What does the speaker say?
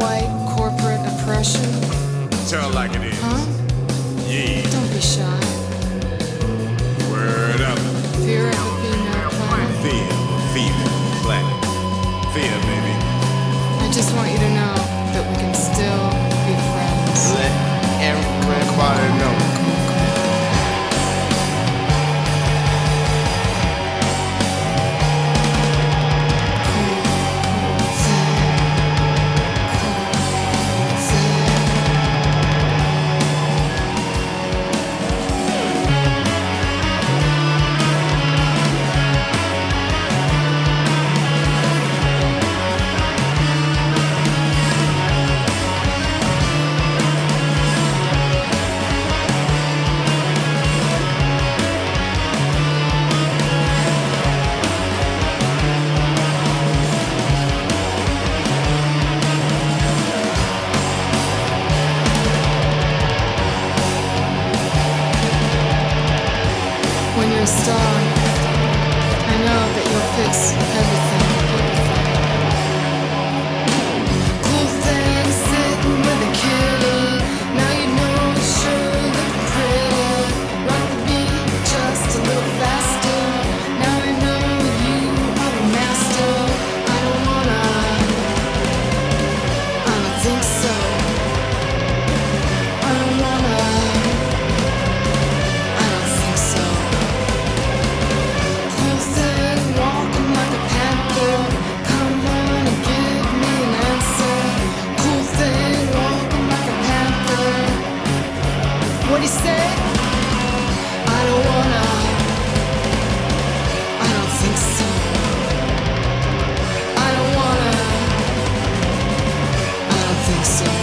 white corporate oppression? Tell it like it is. Huh? Yeah. Don't be shy. Word up. Fear of the female planet? Fear, female, planet. Fear, baby. I just want you to know that we can still be friends. Let everybody know. When you're a star, I know that you'll fix everything. Cool thing sitting with a kitty. Now you know you sure look pretty. Rock the beat just a little faster. Now I know you are the master. I don't think so. I don't think so. Cool thing, walking like a panther. Come on and give me an answer. Cool thing, walking like a panther. What do you say? I don't think so. I don't think so.